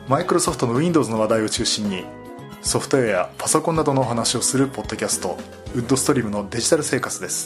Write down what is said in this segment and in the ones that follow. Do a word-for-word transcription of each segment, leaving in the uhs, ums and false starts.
マイクロソフトの Windows の話題を中心にソフトウェアやパソコンなどのお話をするポッドキャスト、ウッドストリームのデジタル生活です。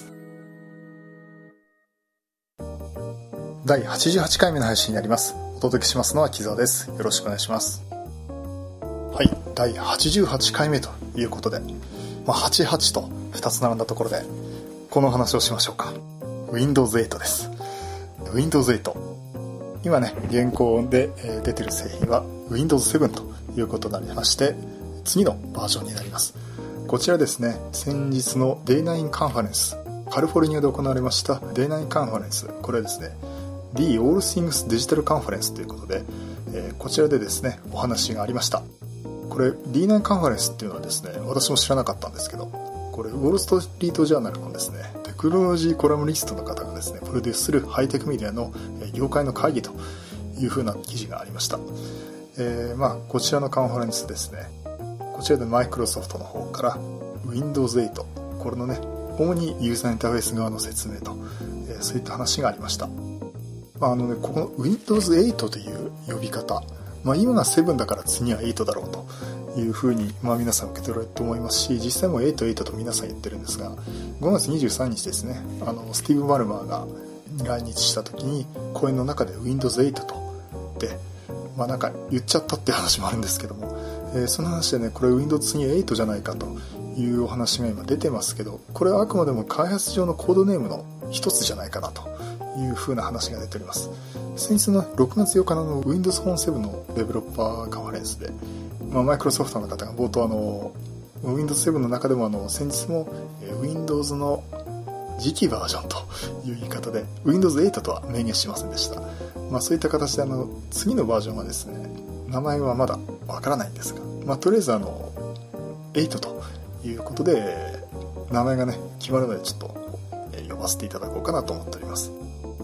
だいはちじゅうはちかいめの配信になります。お届けしますのは木澤です。よろしくお願いします。はい、だいはちじゅうはちかいめということで、まあ、はちじゅうはちとふたつ並んだところでこの話をしましょうか。 ウィンドウズエイト です。 ウィンドウズエイト、 今ね現行で出てる製品は ウィンドウズセブン ということになりまして、次のバージョンになります。こちらですね、先日の デイナイン カンファレンス、カリフォルニアで行われました デイナイン カンファレンス、これはですね The All Things Digital Conference ということで、えー、こちらでですねお話がありました。これ ディーナイン カンファレンスっていうのはですね、私も知らなかったんですけど、これウォールストリートジャーナルのですねテクノロジーコラムリストの方がですねプロデュースするハイテクメディアの業界の会議という風な記事がありました。えー、まあこちらのカンファレンスですね、こちらでマイクロソフトの方から ウィンドウズエイト、これのね主にユーザーインターフェース側の説明と、えー、そういった話がありました。まああのね、ここの ウィンドウズエイト という呼び方、まあ、今がセブンだから次はエイトだろうというふうに、まあ、皆さん受け取られると思いますし、実際もエイト、エイトと皆さん言ってるんですが、ごがつにじゅうさんにちですね、あのスティーブ・バルマーが来日した時に講演の中で ウィンドウズエイト とで、まあ、なんか言っちゃったっていう話もあるんですけども、えー、その話でね、これ Windows 次はエイトじゃないかというお話が今出てますけど、これはあくまでも開発上のコードネームの一つじゃないかなという風な話が出ております。先日のろくがつようかの Windows Phone セブンのデベロッパーカンファレンスで、まあ、マイクロソフトの方が冒頭あの Windows セブンの中でもあの先日も Windows の次期バージョンという言い方で ウィンドウズエイト とは明言しませんでした。まあ、そういった形であの次のバージョンはですね、名前はまだわからないんですが、まあ、とりあえずあのエイトということで名前がね決まるのでちょっと呼ばせていただこうかなと思っております。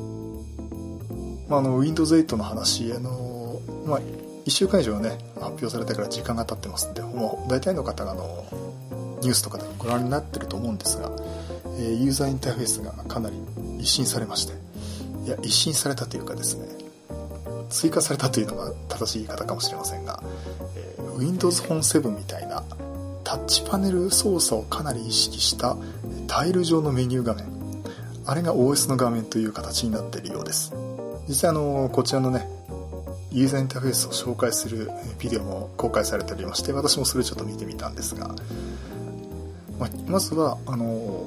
まあ、あの ウィンドウズエイト の話、あの、まあ、いっしゅうかん以上ね発表されてから時間が経ってますんで、もう大体の方があのニュースとかでもご覧になってると思うんですが、ユーザーインターフェースがかなり一新されまして、いや一新されたというかですね、追加されたというのが正しい言い方かもしれませんが、えー、Windows Phone セブンみたいなタッチパネル操作をかなり意識したタイル上のメニュー画面、あれが オーエス の画面という形になっているようです。実際あのこちらのねユーザーインターフェースを紹介するビデオも公開されておりまして、私もそれちょっと見てみたんですが、ま, まずはあの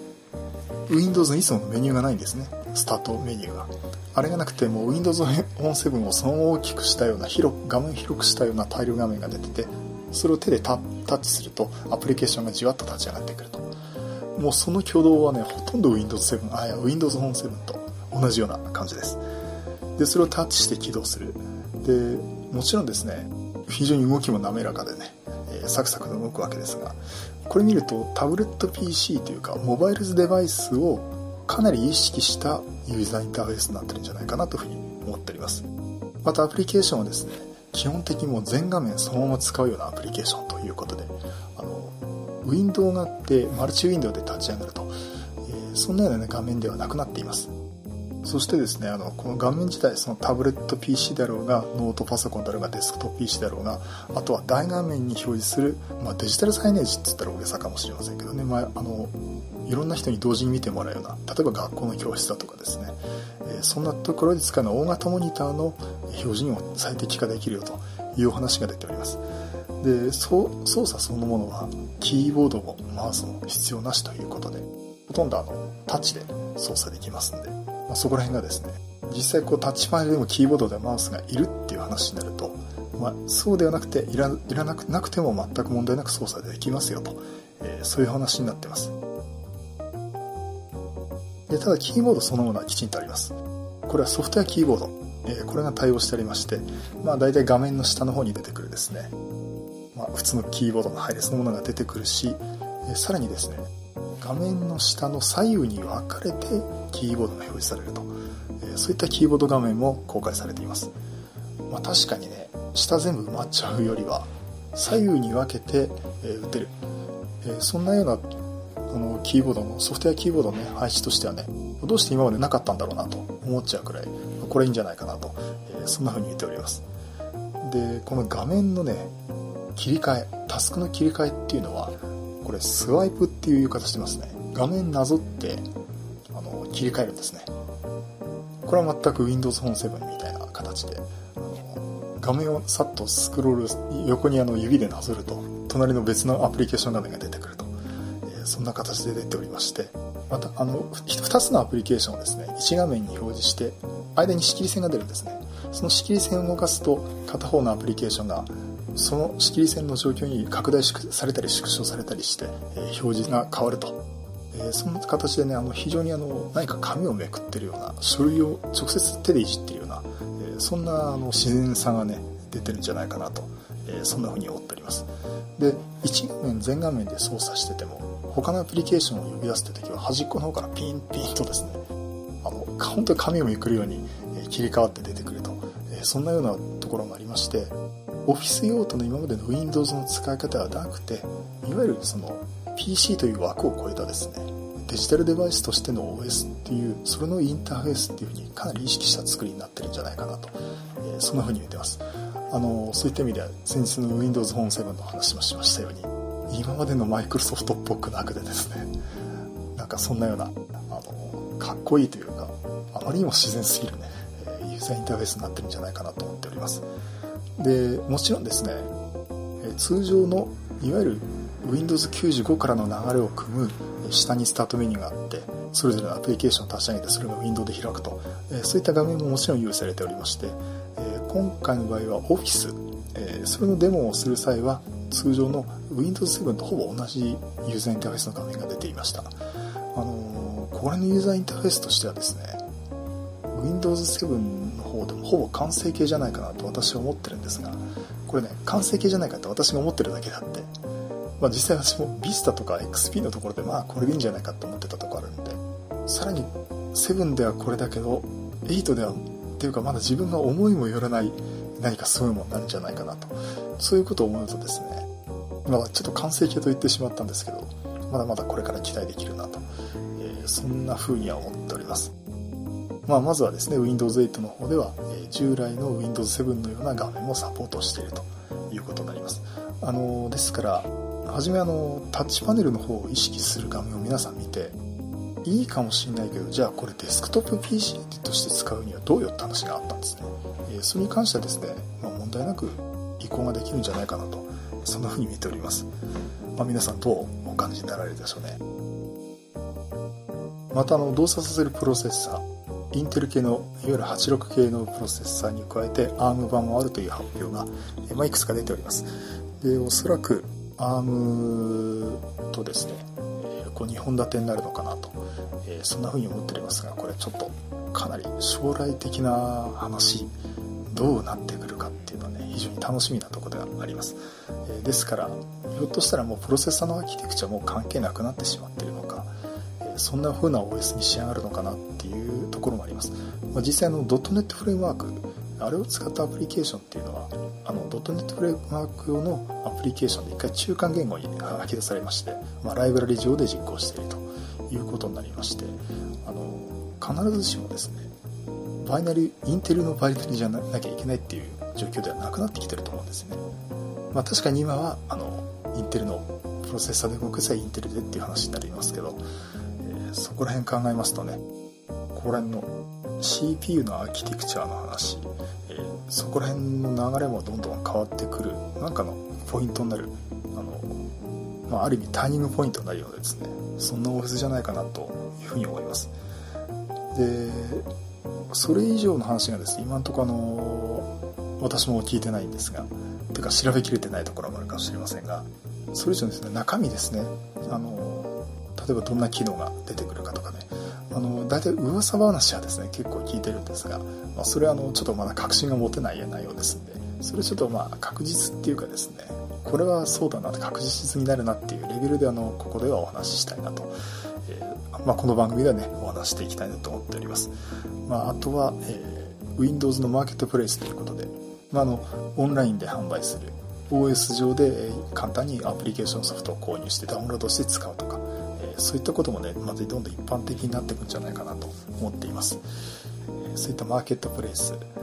Windows のいつものメニューがないんですね。スタートメニューがあれがなくて、もう Windows Phone セブンをそのまま大きくしたような広画面広くしたようなタイル画面が出てて、それを手で タ, タッチするとアプリケーションがじわっと立ち上がってくると。もうその挙動はねほとんど Windows セブン、あいや Windows Phone セブンと同じような感じです。でそれをタッチして起動する。でもちろんですね非常に動きも滑らかでね、えー、サクサクと動くわけですが、これ見るとタブレット ピーシー というかモバイルデバイスをかなり意識したユーザーインターフェースになってるんじゃないかなというふうに思っております。またアプリケーションはですね基本的にもう全画面そのまま使うようなアプリケーションということで、あのウィンドウがあってマルチウィンドウで立ち上がると、えー、そんなような、ね、画面ではなくなっています。そしてですね、あのこの画面自体、そのタブレット ピーシー であろうがノートパソコンであろうがデスクトップ ピーシー であろうが、あとは大画面に表示する、まあ、デジタルサイネージって言ったら大げさかもしれませんけどね、まあ、あのいろんな人に同時に見てもらうような、例えば学校の教室だとかですね、えー、そんなところで使うのは大型モニターの表示にも最適化できるよというお話が出ております。で操作そのものはキーボードもマウスも必要なしということで、ほとんどあのタッチで操作できますんで、まあ、そこら辺がですね、実際こうタッチパネルでもキーボードでマウスがいるっていう話になると、まあ、そうではなくていら、いらなくなくても全く問題なく操作できますよと、えー、そういう話になってます。でただキーボードそのものはきちんとあります。これはソフトウェアキーボード、えー、これが対応してありまして、まあ、大体画面の下の方に出てくるですね、まあ、普通のキーボードの配列のものが出てくるし、えー、さらにですね画面の下の左右に分かれてキーボードが表示されると、えー、そういったキーボード画面も公開されています。まあ、確かにね下全部埋まっちゃうよりは左右に分けて、えー、打てる、えー、そんなようなあのキーボードのソフトウェアキーボードの、ね、配置としてはね、どうして今までなかったんだろうなと思っちゃうくらいこれいいんじゃないかなと、えー、そんな風に言っております。 でこの画面のね切り替え、タスクの切り替えっていうのはこれスワイプっていう言い方してますね。画面なぞってあの切り替えるんですね。これは全く Windows フォンセブンみたいな形で、あの画面をさっとスクロール、横にあの指でなぞると隣の別のアプリケーション画面が出てくると、えー、そんな形で出ておりまして、またあのふたつのアプリケーションをですねいち画面に表示して間に仕切り線が出るんですね。その仕切り線を動かすと片方のアプリケーションがその仕切り線の状況に拡大されたり縮小されたりして、えー、表示が変わると、えー、その形でねあの非常にあの何か紙をめくってるような、書類を直接手でいじっているような、えー、そんなあの自然さがね出てるんじゃないかなと、えー、そんな風に思っております。でいち画面全画面で操作してても他のアプリケーションを呼び出すときは端っこの方からピンピンとですねあの本当に紙をめくるように切り替わって出てくると、えー、そんなようなところもありまして、オフィス用途の今までの Windows の使い方ではなくて、いわゆるその ピーシー という枠を超えたですねデジタルデバイスとしての オーエス っていう、それのインターフェースっていう風にかなり意識した作りになってるんじゃないかなと、えー、そんな風に見てます。あのそういった意味では先日の Windows フォンセブンの話もしましたように、今までのマイクロソフトっぽくなくてですね、なんかそんなようなあのかっこいいというか、あまりにも自然すぎるねユーザーインターフェースになってるんじゃないかなと思っております。でもちろんですね通常のいわゆる ウィンドウズきゅうじゅうご からの流れを組む下にスタートメニューがあって、それぞれのアプリケーションを立ち上げてそれが Windows で開くと、そういった画面ももちろん用意されておりまして、今回の場合は Office、それのデモをする際は通常の ウィンドウズセブン とほぼ同じユーザーインターフェースの画面が出ていました。あのこれのユーザーインターフェースとしてはですね ウィンドウズセブン の方でもほぼ完成形じゃないかなと私は思ってるんですが、これね完成形じゃないかって私が思ってるだけであって、まあ、実際私も Vista とか エックスピー のところでまあこれでいいんじゃないかと思ってたところあるんで、さらにななではこれだけどはちではっていうかまだ自分が思いもよらない何かすごいものになるんじゃないかなと、そういうことを思うとですね、まあ、ちょっと完成形と言ってしまったんですけど、まだまだこれから期待できるなと、えー、そんな風には思っております。まあ、まずはですね ウィンドウズエイト の方では、えー、従来の ウィンドウズセブン のような画面もサポートしているということになります。あのですからはじめあのタッチパネルの方を意識する画面を皆さん見ていいかもしれないけど、じゃあこれデスクトップ ピーシー として使うにはどうよって話があったんですね。えー、それに関してはですね、まあ、問題なく移行ができるんじゃないかなと、そんな風に見ております。まあ、皆さんどうお感じになられるでしょうね。またあの動作させるプロセッサー、インテル系のいわゆるはちじゅうろく系のプロセッサーに加えて アーム 版もあるという発表が、まあ、いくつか出ております。でおそらく アーム とですねこうにほん立てになるのかなと、えー、そんな風に思っておりますが、これちょっとかなり将来的な話、どうなってくるかっていうのはね非常に楽しみなところではあります。えー、ですからひょっとしたらもうプロセッサーのアーキテクチャも関係なくなってしまっているのか、そんな風な オーエス に仕上がるのかなっていうところもあります。まあ、実際の ドットネット フレームワーク、あれを使ったアプリケーションっていうのはあの ドットネット フレームワーク用のアプリケーションで一回中間言語に吐き出されまして、まあ、ライブラリ上で実行しているということになりまして、あの必ずしもですねバイナリインテルのバイナリじゃなきゃいけないっていう状況ではなくなってきてると思うんですね。まあ、確かに今はあのインテルのプロセッサーで動く際インテルでっていう話になりますけど、えー、そこら辺考えますとね、ここら辺の シーピーユー のアーキテクチャの話、えー、そこら辺の流れもどんどん変わってくるなんかのポイントになる、あの、まあ、ある意味ターニングポイントになるようでですね、そんな オーエス じゃないかなというふうに思います。でそれ以上の話がですね今のところあの私も聞いてないんですが、てか調べきれてないところもあるかもしれませんが、それ以上ですね中身ですね、あの例えばどんな機能が出てくるかとかね、あの大体噂話はですね結構聞いてるんですが、まあ、それはあのちょっとまだ確信が持てない内容ですんで、それちょっとまあ確実っていうかですね、これはそうだなって確実になるなっていうレベルであのここではお話ししたいなと、えーまあ、この番組ではねお話していきたいなと思っております。まあ、あとは、えー、Windows のマーケットプレイスということで、まあ、あのオンラインで販売する オーエス 上で簡単にアプリケーションソフトを購入してダウンロードして使うとか、えー、そういったこともねまずどんどん一般的になっていくんじゃないかなと思っています。えー、そういったマーケットプレイス、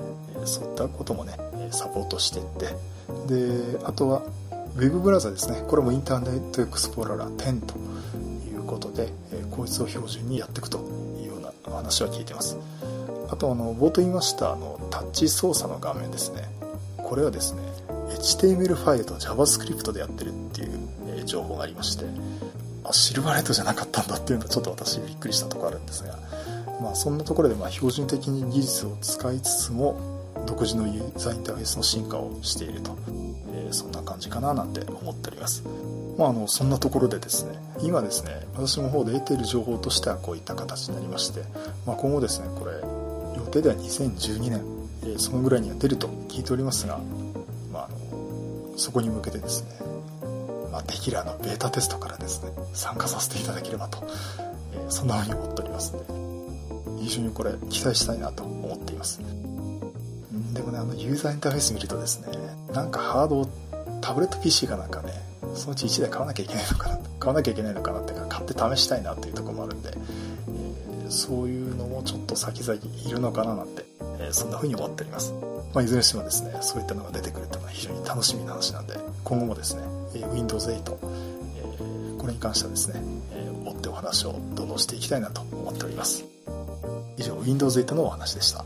ー、そういったこともねサポートしていって、であとはウェブブラウザですね。これもインターネットエクスプローラーテンということで、えー、こいつを標準にやっていくというような話は聞いてます。あとあの冒頭言いましたあのタッチ操作の画面ですね。これはですね エイチティーエムエル ファイルと JavaScript でやってるっていう、えー、情報がありまして、あシルバーライトじゃなかったんだっていうのはちょっと私びっくりしたところあるんですが、まあ、そんなところでまあ標準的に技術を使いつつも独自のユーザーインターフェースの進化をしていると、えー、そんな感じかななんて思っております。まあ、あのそんなところでですね、今ですね私の方で得ている情報としてはこういった形になりまして、まあ、今後ですねこれ予定ではにせんじゅうにねん、えー、そのぐらいには出ると聞いておりますが、まあ、あのそこに向けてですね、まあ、できるあのベータテストからですね参加させていただければと、えー、そんなふうに思っておりますので、非常にこれ期待したいなと思っています。でもね、あのユーザーインターフェース見るとですね、なんかハードタブレット ピーシー かなんかね、そのうちいちだい買わなきゃいけないのかな買わなきゃいけないのかなっていうか、買って試したいなっていうところもあるんで、えー、そういうのもちょっと先々いるのかななんて、えー、そんな風に思っております。まあ、いずれにしてもですね、そういったのが出てくるというのは非常に楽しみな話なんで、今後もですね ウィンドウズエイト、えー、これに関してはですね、えー、追ってお話をどんどんしていきたいなと思っております。以上 ウィンドウズエイトのお話でした。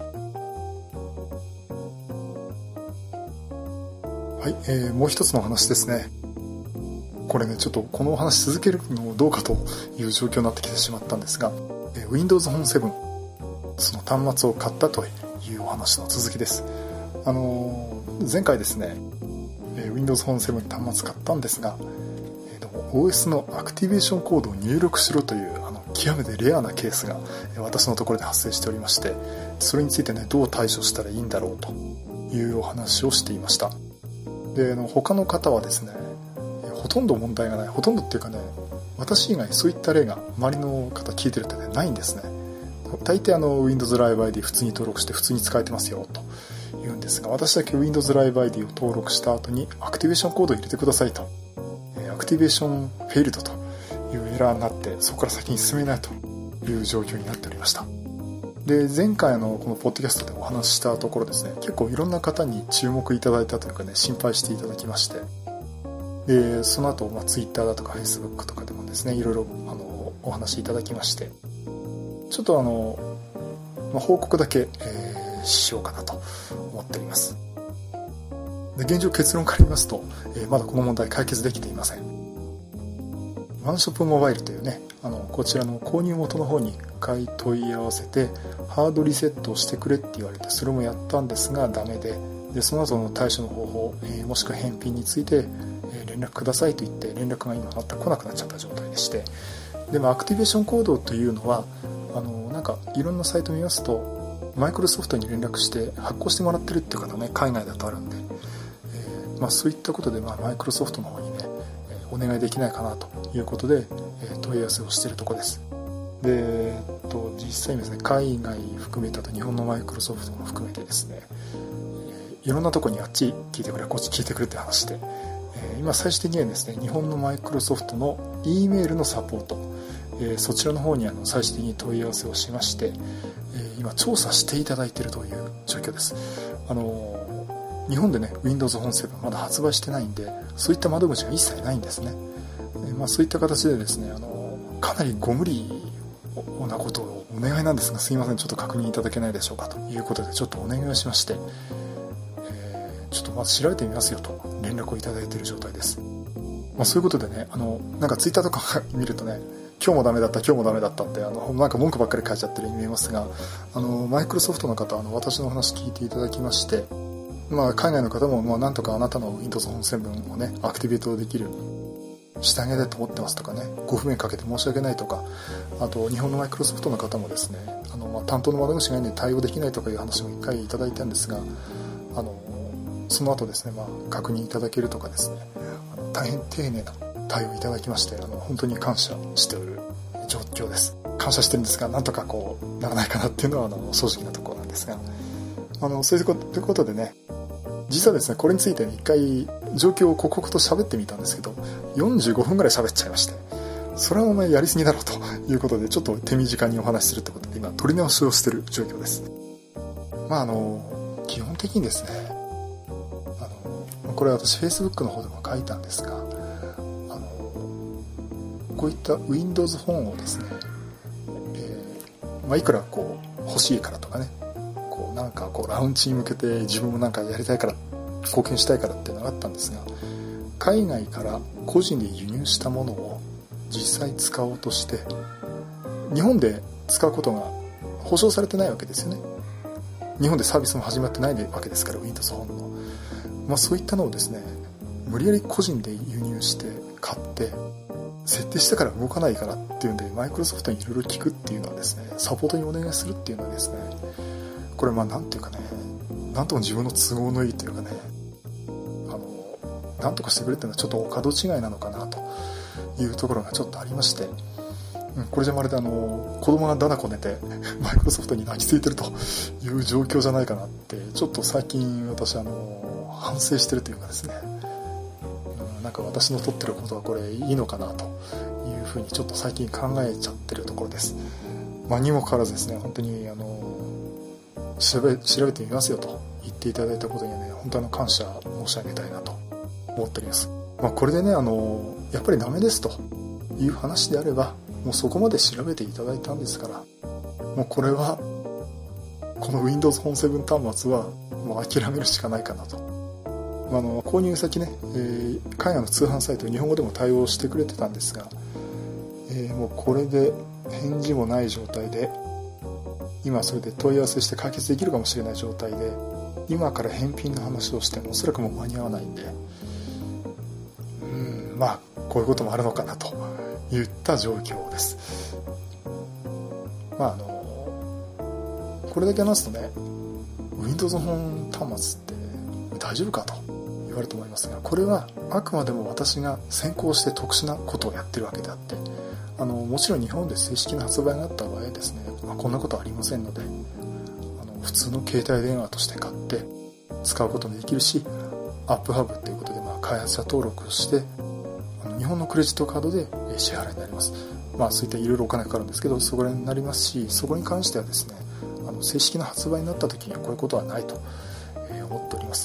はい、えー、もう一つの話ですね。これねちょっとこのお話続けるのどうかという状況になってきてしまったんですが、えー、Windows Phone セブンその端末を買ったというお話の続きです。あのー、前回ですね、えー、Windows Phone セブン端末買ったんですが、えー、でも オーエス のアクティベーションコードを入力しろというあの極めてレアなケースが、えー、私のところで発生しておりまして、それについてねどう対処したらいいんだろうというお話をしていました。での他の方はですね、ほとんど問題がない、ほとんどっていうかね、私以外そういった例が周りの方聞いてるってねないんですね。大抵あの Windows Live アイディー 普通に登録して普通に使えてますよと言うんですが、私だけ Windows Live アイディー を登録した後にアクティベーションコードを入れてくださいと、アクティベーションフェイルドというエラーになって、そこから先に進めないという状況になっておりました。で前回のこのポッドキャストでお話ししたところですね、結構いろんな方に注目いただいたというかね、心配していただきまして、でその後、まあ、Twitter だとか Facebook とかでもですねいろいろあのお話いただきまして、ちょっとあの、まあ、報告だけ、えー、しようかなと思っております。で現状結論から言いますと、えー、まだこの問題解決できていません。ワンショップモバイルというね、あのこちらの購入元の方にいっかい問い合わせてハードリセットをしてくれって言われて、それもやったんですがダメで、でその後の対処の方法、えー、もしくは返品について、えー、連絡くださいと言って連絡が今全く来なくなっちゃった状態でして、でもアクティベーションコードというのはあのなんかいろんなサイト見ますとマイクロソフトに連絡して発行してもらってるっていう方ね海外だとあるんで、えーまあ、そういったことで、まあ、マイクロソフトの方にねお願いできないかなということで、えー、問い合わせをしているところです。で、えっと、実際にですね海外含めたと日本のマイクロソフトも含めてですね、えー、いろんなところにあっち聞いてくれこっち聞いてくれって話で、えー、今最終的にはですね日本のマイクロソフトの E メールのサポート、えー、そちらの方にあの最終的に問い合わせをしまして、えー、今調査していただいているという状況です。あのー日本でね Windows Phone セブンまだ発売してないんで、そういった窓口が一切ないんですね。で、まあ、そういった形でですねあのかなりご無理なことをお願いなんですが、すいませんちょっと確認いただけないでしょうかということでちょっとお願いをしまして、えー、ちょっとまず調べてみますよと連絡をいただいている状態です。まあ、そういうことでねあのなんか Twitter とか見るとね今日もダメだった今日もダメだったってあのなんか文句ばっかり書いちゃってるように見えますが、あのマイクロソフトの方あの私の話聞いていただきまして、まあ、海外の方も、まあ、なんとかあなたの Windows Phone セブンをねアクティベートできるしてあげたいと思ってますとかね、ご不便かけて申し訳ないとか、あと日本のマイクロソフトの方もですねあの、まあ、担当の窓口がいないので対応できないとかいう話も一回いただいたんですが、あのその後ですね、まあ、確認いただけるとかですねあの大変丁寧な対応いただきまして、あの本当に感謝しておる状況です。感謝してるんですが、なんとかこうならないかなっていうのはあの正直なところなんですが、あのそういうことでね、実はですねこれについて一回状況を刻々と喋ってみたんですけどよんじゅうごふんぐらい喋っちゃいまして、それはお前やりすぎだろうということでちょっと手短にお話しするってことで今取り直しをしている状況です。まああの基本的にですね、あのこれは私 Facebook の方でも書いたんですが、あのこういった Windows 本をですね、えーまあ、いくらこう欲しいからとかね、こうなんかこうラウンチに向けて自分もなんかやりたいから貢献したいからっていうのがあったんですが、海外から個人で輸入したものを実際使おうとして日本で使うことが保証されてないわけですよね。日本でサービスも始まってないわけですから、 Windows 本の、まあ、そういったのをですね無理やり個人で輸入して買って設定してから動かないからっていうんでマイクロソフトにいろいろ聞くっていうのはですね、サポートにお願いするっていうのはですね、これまあなんていうかね、なんとも自分の都合のいいというかね、あのなんとかしてくれっていうのはちょっとお門違いなのかなというところがちょっとありまして、これじゃまるであの子供がだだこねてマイクロソフトに泣きついてるという状況じゃないかなってちょっと最近私あの反省してるというかですね、なんか私の取ってることはこれいいのかなというふうにちょっと最近考えちゃってるところです。まあ、にもかかわらずですね、本当にあの調べ調べてみますよと言っていただいたことにはね、本当に感謝申し上げたいなと思っております。まあ、これでねあのやっぱりダメですという話であればもうそこまで調べていただいたんですから、もうこれはこの Windows 本セブン端末はもう諦めるしかないかなと。あの購入先ね、えー、海外の通販サイト日本語でも対応してくれてたんですが、えー、もうこれで返事もない状態で、今それで問い合わせして解決できるかもしれない状態で今から返品の話をしてもおそらくもう間に合わないんで、うーんまあこういうこともあるのかなといった状況です。まああのこれだけ話すとね Windows 本端末って大丈夫かと言われると思いますが、これはあくまでも私が先行して特殊なことをやってるわけであって、あのもちろん日本で正式な発売があった場合ですね、まあ、こんなことはありませんので、あの普通の携帯電話として買って使うこともできるし、アップハブっていうことでまあ開発者登録してあの日本のクレジットカードで支払いになります。まあそういったいろいろお金かかるんですけど、そこになりますし、そこに関してはですね、あの正式な発売になった時にはこういうことはないと思っております。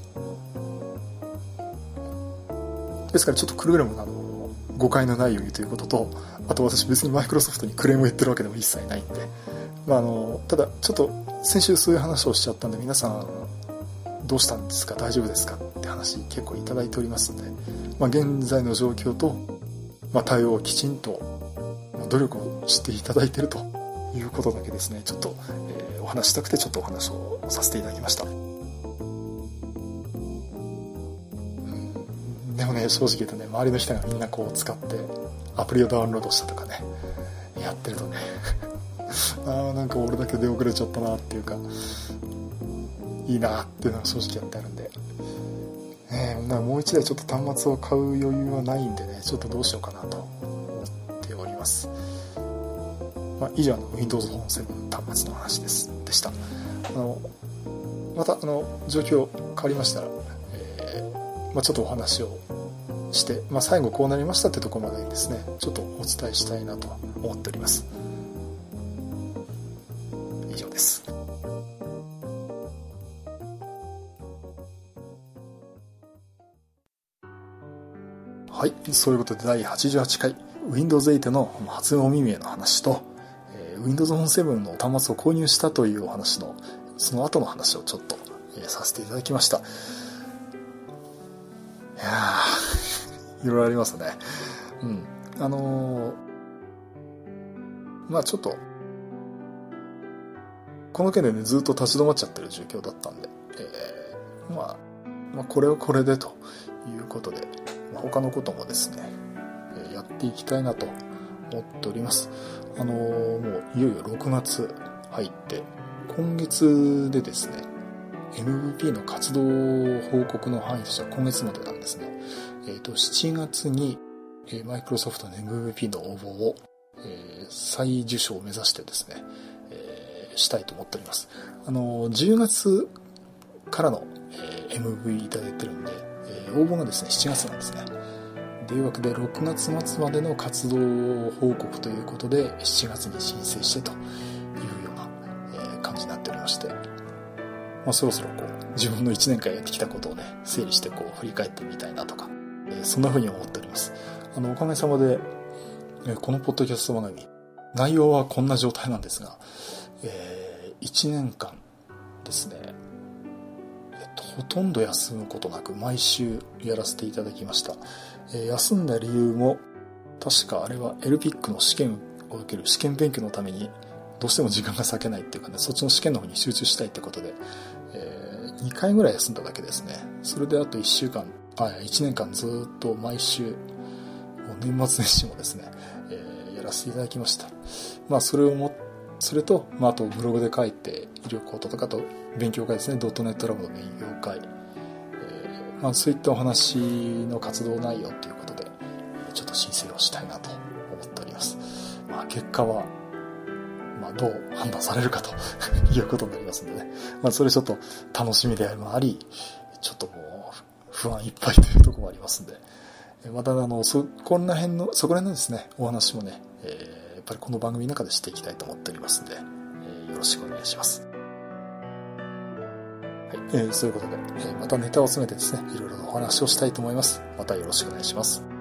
ですからちょっとくれぐれもあの誤解のないようにということと、あと私別にマイクロソフトにクレームを言ってるわけでも一切ないんで、まあ、あのただちょっと先週そういう話をしちゃったんで、皆さんどうしたんですか、大丈夫ですかって話結構いただいておりますので、まあ、現在の状況と、まあ、対応をきちんと努力をしていただいているということだけですね、ちょっと、えー、お話したくてちょっとお話をさせていただきました。でもね、正直言うとね、周りの人がみんなこう使ってアプリをダウンロードしたとかねやってるとねあーなんか俺だけ出遅れちゃったなっていうか、いいなっていうのが正直やってあるんで、ね、なんかもう一台ちょっと端末を買う余裕はないんでね、ちょっとどうしようかなと思っております。まあ、以上の Windows 本セブン端末の話ですでした。あのまたあの状況変わりましたら、えーまあ、ちょっとお話をして、まあ、最後こうなりましたってところまでですね、ちょっとお伝えしたいなと思っております。以上です。はい、そういうことでだいはちじゅうはちかい Windows エイトの初お耳への話と、えー、Windows 本セブンの端末を購入したというお話のその後の話をちょっと、えー、させていただきました。いやーいろいろありますね。うんあのー、まあちょっとこの件でねずっと立ち止まっちゃってる状況だったんで、えー、まあ、まあこれはこれでということで、まあ、他のこともですねやっていきたいなと思っております。あのー、もういよいよろくがつ入って今月でですね エムブイピー の活動報告の範囲としては今月までなんですね。えーと、しちがつにマイクロソフトの エムブイピー の応募を、えー、再受賞を目指してですね、えー、したいと思っております。あのじゅうがつからの、えー、エムブイ いただいてるんで、えー、応募がですねしちがつなんですね。というわけでろくがつ末までの活動報告ということでしちがつに申請してというような、えー、感じになっておりまして、 まあ、そろそろこう自分のいちねんかんやってきたことをね整理してこう振り返ってみたいなとか、えー、そんな風に思っております。あのおかげさまで、えー、このポッドキャスト番組内容はこんな状態なんですが、えー、いちねんかんですね、えっと、ほとんど休むことなく毎週やらせていただきました。えー、休んだ理由も確かあれは エルピック の試験を受ける試験勉強のためにどうしても時間が割けないっていうかね、そっちの試験の方に集中したいってことで、えー、にかいぐらい休んだだけですね。それであといっしゅうかん、あ、いちねんかんずっと毎週、年末年始もですね、えー、やらせていただきました。まあそれをも、それと、まああとブログで書いて、医療コードとかと勉強会ですね、ドットネットラボの勉強会、えー、まあそういったお話の活動内容ということで、ちょっと申請をしたいなと思っております。まあ結果は、まあ、どう判断されるかということになりますのでね。まあ、それちょっと楽しみでもあり、ちょっともう不安いっぱいというところもありますんで、またあの、そ、こんな辺の、そこら辺のですね、お話もね、えー、やっぱりこの番組の中でしていきたいと思っておりますんで、えー、よろしくお願いします。はい、えー、そういうことで、えー、またネタを詰めてですね、いろいろなお話をしたいと思います。またよろしくお願いします。